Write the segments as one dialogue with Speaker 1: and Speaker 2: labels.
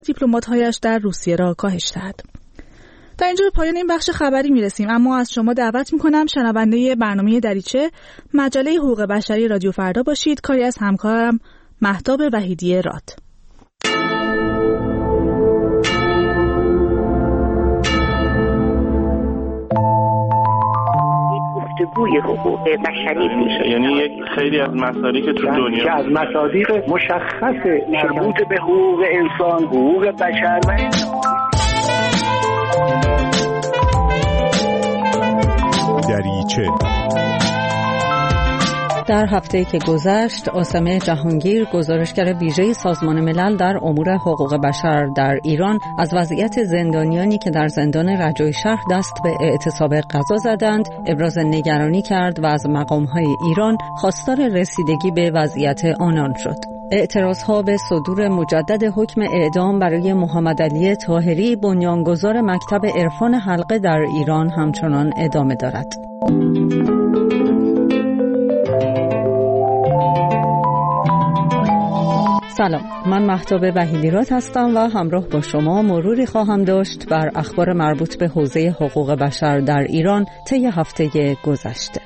Speaker 1: دیپلمات‌هایش در روسیه را کاهش دهد. در اینجا به پایان این بخش خبری میرسیم، اما از شما دعوت میکنم شنونده برنامه دریچه مجله حقوق بشری رادیو فردا باشید، کاری از همکارم مهتاب وحیدی راد.
Speaker 2: گفتگوی حقوق بشری میشه،
Speaker 3: یعنی یک خیلی از مصادیق که تو دنیا
Speaker 4: که از مصادیق مشخص مربوط به حقوق انسان، حقوق بشر و
Speaker 5: دریچه.
Speaker 6: در هفته‌ای که گذشت، عاصمه جهانگیر، گزارشگر ویژه سازمان ملل در امور حقوق بشر در ایران، از وضعیت زندانیانی که در زندان رجایی شهر دست به اعتصاب غذا زدند، ابراز نگرانی کرد و از مقام‌های ایران خواستار رسیدگی به وضعیت آنان شد. اعتراضها به صدور مجدد حکم اعدام برای محمد علی طاهری، بنیانگذار مکتب عرفان حلقه در ایران، همچنان ادامه دارد. سلام، من مهتاب وحیدیرات هستم و همراه با شما مروری خواهم داشت بر اخبار مربوط به حوزه حقوق بشر در ایران طی هفته گذشته.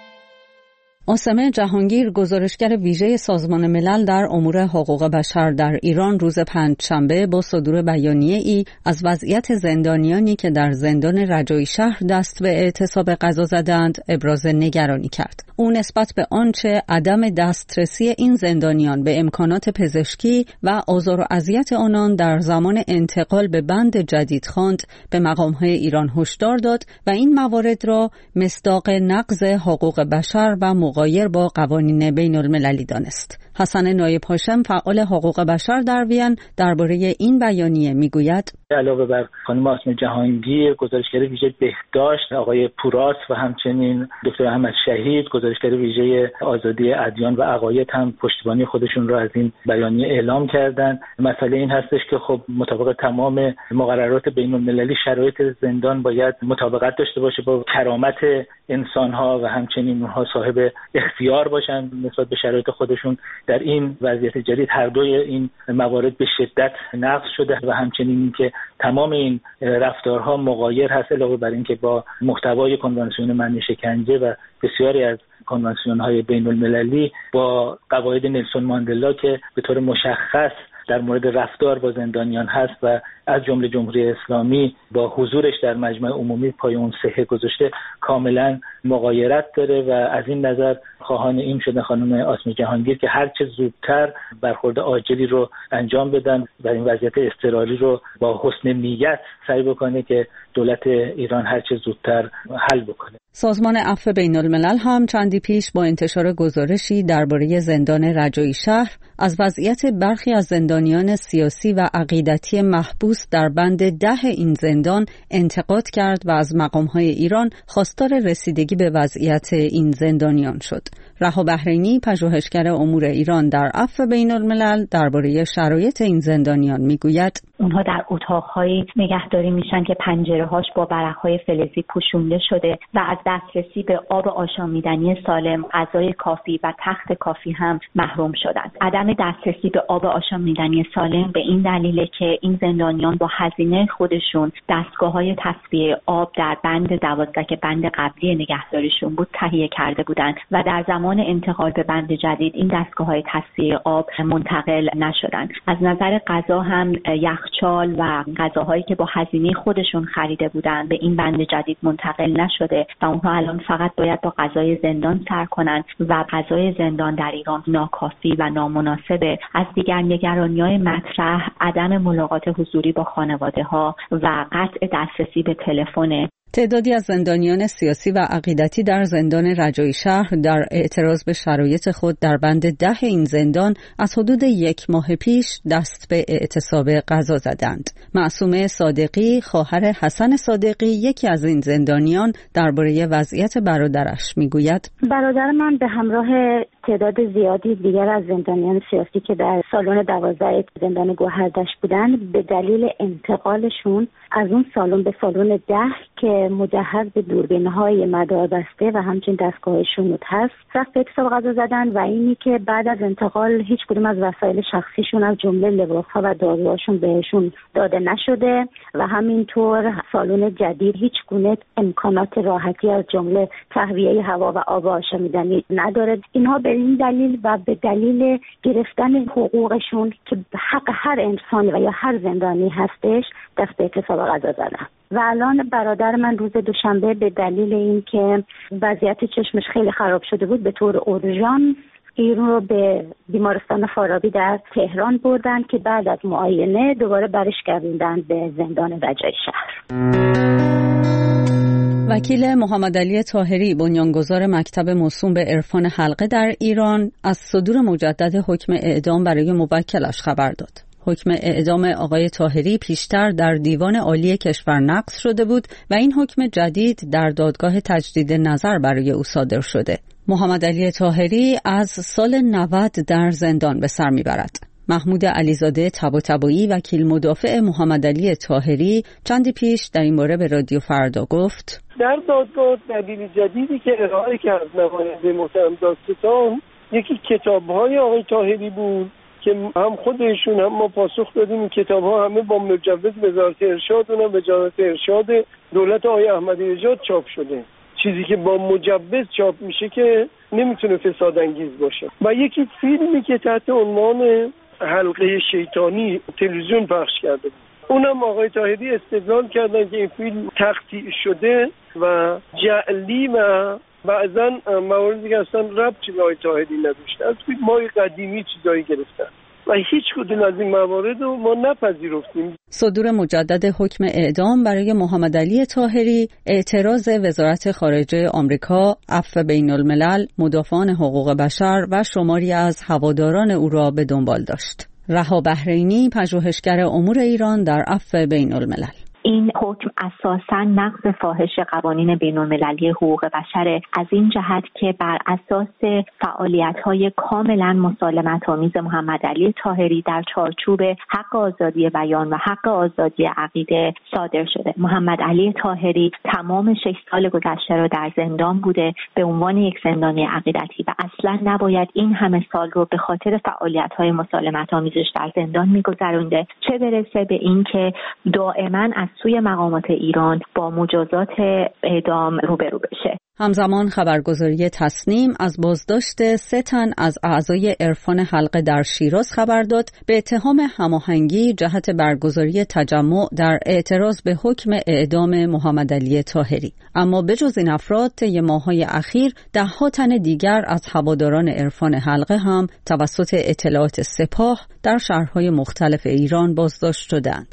Speaker 6: عاصمه جهانگیر، گزارشگر ویژه سازمان ملل در امور حقوق بشر در ایران، روز پنجشنبه با صدور بیانیه‌ای از وضعیت زندانیانی که در زندان رجایی شهر دست به اعتصاب غذا زدند ابراز نگرانی کرد. او نسبت به آنچه عدم دسترسی این زندانیان به امکانات پزشکی و آزار و اذیت آنان در زمان انتقال به بند جدید خواند، به مقام‌های ایران هشدار داد و این موارد را مصداق نقض حقوق بشر و مغایر با قوانین بین المللی دانست. حسن نایب هاشم، فعال حقوق بشر در وین، درباره این بیانیه میگوید:
Speaker 7: علاوه بر خانم عاصمه جهانگیر، گزارشگر ویژه بهداشت آقای پوراس و همچنین دکتر احمد شهید، گزارشگر ویژه آزادی ادیان و عقاید، هم پشتیبانی خودشون را از این بیانیه اعلام کردند. مسئله این هستش که خب مطابق تمام مقررات بین المللی شرایط زندان باید مطابقت داشته باشه با کرامت انسان‌ها و همچنین اونها صاحب اختیار باشن نسبت به شرایط خودشون. در این وضعیت جدید هر دوی این موارد به شدت نقض شده و همچنین اینکه تمام این رفتارها مغایر هست، علاوه بر اینکه با محتوای کنوانسیون منع شکنجه و بسیاری از کنوانسیون‌های بین المللی با قواعد نلسون ماندلا که به طور مشخص در مورد رفتار با زندانیان هست و از جمله جمهوری اسلامی با حضورش در مجمع عمومی پای اون صحه گذاشته، کاملا مغایرت داره و از این نظر خواهان این شده خانم عاصمه جهانگیر که هر چه زودتر برخورد عاجلی رو انجام بدن و این وضعیت اضطراری رو با حسن نیت سعی بکنه که دولت ایران هر چه زودتر حل بکنه.
Speaker 6: سازمان عفو بین الملل هم چندی پیش با انتشار گزارشی درباره زندان رجایی شهر از وضعیت برخی از زندانیان سیاسی و عقیدتی محبوس در بند 10 این زندان انتقاد کرد و از مقام‌های ایران خواستار رسیدگی به وضعیت این زندانیان شد. رها بحرینی، پژوهشگر امور ایران در عفو بین الملل، درباره شرایط این زندانیان میگوید:
Speaker 8: اونها در اتاق‌هایی نگهداری میشن که پنجره‌هاش با برق‌های فلزی پوشونده شده و از دسترسی به آب آشامیدنی سالم، غذای کافی و تخت کافی هم محروم شدند. عدم دسترسی به آب آشامیدنی سالم به این دلیله که این زندانیان با هزینه خودشون دستگاه‌های تصفیه آب در بند 12 که بند قبلی نگهداریشون بود تهیه کرده بودند و در زمان انتقال به بند جدید این دستگاه‌های تصفیه آب منتقل نشدند. از نظر غذا هم یخچال و غذاهایی که با هزینه خودشون خریده بودند به این بند جدید منتقل نشده و اونها الان فقط باید با غذای زندان سر کنند و غذای زندان در ایران ناکافی و نامناسبه. از دیگر نگرانی‌های مطرح عدم ملاقات حضوری با خانواده‌ها و قطع دسترسی به تلفن.
Speaker 6: تعدادی از زندانیان سیاسی و عقیدتی در زندان رجایی شهر در اعتراض به شرایط خود در بند 10 این زندان از حدود 1 ماه پیش دست به اعتصاب غذا زدند. معصومه صادقی، خواهر حسن صادقی، یکی از این زندانیان، درباره وضعیت برادرش میگوید:
Speaker 9: برادر من به همراه
Speaker 8: تعداد زیادی دیگر از زندانیان سیاسی که در سالن 12 زندان گوهردشت بودند به دلیل انتقالشون از اون سالن به سالن 10 که مجهز به دوربین‌های مداربسته و همچنین دستگاه شنود هست سخت به اعتصاب غذا زدن و اینی که بعد از انتقال هیچ کدوم از وسایل شخصیشون از جمله لباس‌ها و داروهاشون بهشون داده نشده و همینطور سالن جدید هیچ گونه امکانات راحتی از جمله تهویه هوا و آب آشامیدنی نداره. اینها به این دلیل و به دلیل گرفتن حقوقشون که حق هر انسان و یا هر زندانی هستش دست به اعتصاب غذا زدن. و الان برادر من روز دوشنبه به دلیل اینکه وضعیت چشمش خیلی خراب شده بود به طور اورژانس این رو به بیمارستان فارابی در تهران بردن که بعد از معاینه دوباره برش گردوندن به زندان رجای شهر.
Speaker 6: وکیل محمد علی طاهری بنیانگذار مکتب موسوم به عرفان حلقه در ایران از صدور مجدد حکم اعدام برای موکلش خبر داد. حکم اعدام آقای طاهری پیشتر در دیوان عالی کشور نقض شده بود و این حکم جدید در دادگاه تجدید نظر برای او صادر شده. محمد علی طاهری از سال 90 در زندان به سر میبرد. محمود علیزاده طباطبایی وکیل مدافع محمد علی طاهری چندی پیش در این باره به رادیو فردا گفت:
Speaker 9: در دادگاه دلیل جدیدی که ارائه کرد نماینده محترم دادستان یکی کتاب‌های آقای طاهری بود که هم خودشون هم ما پاسخ دادیم این کتاب‌ها همه با مجوز وزارت ارشاد و وزارت ارشاد دولت آقای احمدی نژاد چاپ شده. چیزی که با مجوز چاپ میشه که نمیتونه فساد انگیز باشه. و یکی فیلمی که تحت عنوان حلقه شیطانی تلویزیون پخش کرده بود. اونم آقای طاهری استدلال کردن که این فیلم تقطیع شده و جعلی و بعضا مواردی که اصلا ربطی به آقای طاهری نداشته از فیلم های قدیمی چیزایی گرفتن و هیچ کدوم از این موارد رو ما نپذیرفتیم.
Speaker 6: صدور مجدد حکم اعدام برای محمد علی طاهری اعتراض وزارت خارجه آمریکا، عفو بین الملل، مدافعان حقوق بشر و شماری از هواداران او را به دنبال داشت. رها بحرینی، پژوهشگر امور ایران در عفو بین الملل:
Speaker 8: این حکم اساساً نقض فاحش قوانین بین‌المللی حقوق بشر از این جهت که بر اساس فعالیت‌های کاملاً مسالمت‌آمیز محمد علی طاهری در چارچوب حق آزادی بیان و حق آزادی عقیده صادر شده. محمد علی طاهری تمام 6 سال گذشته را در زندان بوده به عنوان یک زندانی عقیدتی و اصلاً نباید این همه سال رو به خاطر فعالیت‌های مسالمت‌آمیزش در زندان می‌گذرونده، چه برسه به این که دائما از سوی مقامات ایران با مجازات اعدام روبرو بشه.
Speaker 6: همزمان خبرگزاری تصنیم از بازداشت 3 تن از اعضای عرفان حلقه در شیراز خبر داد به اتهام هماهنگی جهت برگزاری تجمع در اعتراض به حکم اعدام محمد علی طاهری. اما بجز این افراد طی ماه‌های اخیر 10 تن دیگر از هواداران عرفان حلقه هم توسط اطلاعات سپاه در شهرهای مختلف ایران بازداشت شدند.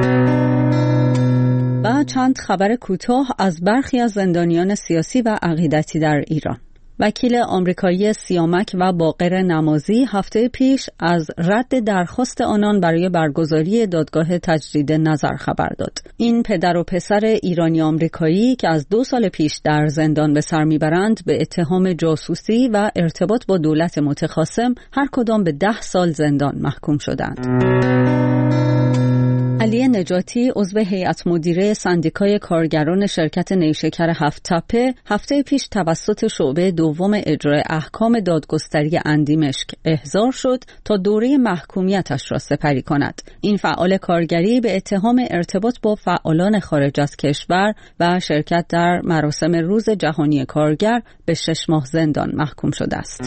Speaker 6: و چند خبر کوتاه از برخی از زندانیان سیاسی و عقیدتی در ایران. وکیل آمریکایی سیامک و باقر نمازی هفته پیش از رد درخواست آنان برای برگزاری دادگاه تجدید نظر خبر داد. این پدر و پسر ایرانی آمریکایی که از 2 سال پیش در زندان به سر میبرند به اتهام جاسوسی و ارتباط با دولت متخاصم هر کدام به 10 سال زندان محکوم شدند. علی نجاتی عضو هیئت مدیره سندیکای کارگران شرکت نیشکر 7 تپه هفته پیش توسط شعبه دوم اجرای احکام دادگستری اندیمشک احضار شد تا دوره محکومیتش را سپری کند. این فعال کارگری به اتهام ارتباط با فعالان خارج از کشور و شرکت در مراسم روز جهانی کارگر به 6 ماه زندان محکوم شده است.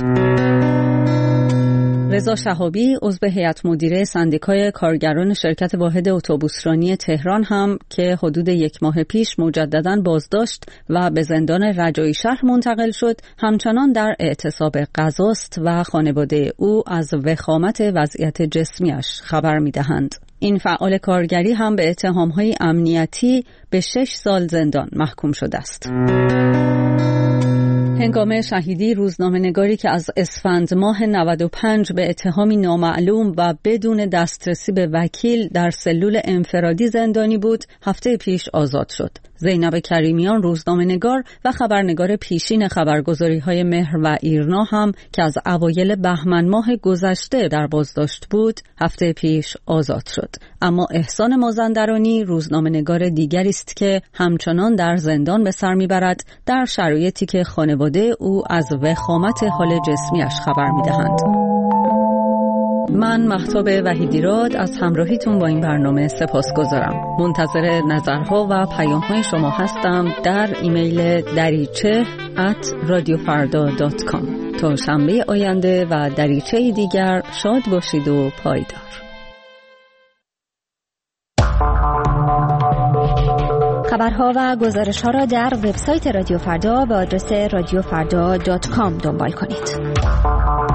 Speaker 6: رضا شهابی عضو هیئت مدیره سندیکای کارگران شرکت واحد اتوبوسرانی تهران هم که حدود 1 ماه پیش مجدداً بازداشت و به زندان رجایی شهر منتقل شد، همچنان در اعتصاب غذاست و خانواده او از وخامت وضعیت جسمیش خبر می‌دهند. این فعال کارگری هم به اتهام‌های امنیتی به 6 سال زندان محکوم شده است. هنگام شهیدی روزنامه‌نگاری که از اسفند ماه 95 به اتهامی نامعلوم و بدون دسترسی به وکیل در سلول انفرادی زندانی بود، هفته پیش آزاد شد. زینب کریمیان روزنامه‌نگار و خبرنگار پیشین خبرگزاری‌های مهر و ایرنا هم که از اوایل بهمن ماه گذشته در بازداشت بود، هفته پیش آزاد شد. اما احسان مازندرانی روزنامه‌نگار دیگری است که همچنان در زندان به سر می‌برد، در شرایطی که خانواده او از وخامت حال جسمیش خبر می‌دهند. من مهتاب وحیدیراد از همراهیتون با این برنامه سپاسگزارم. منتظر نظرها و پیام‌های شما هستم در ایمیل dariche@radiofarda.com. تا شنبه آینده و دریچه دیگر شاد باشید و پایدار.
Speaker 10: خبرها و گزارش‌ها را در وبسایت رادیو فردا به آدرس radiofarda.com دنبال کنید.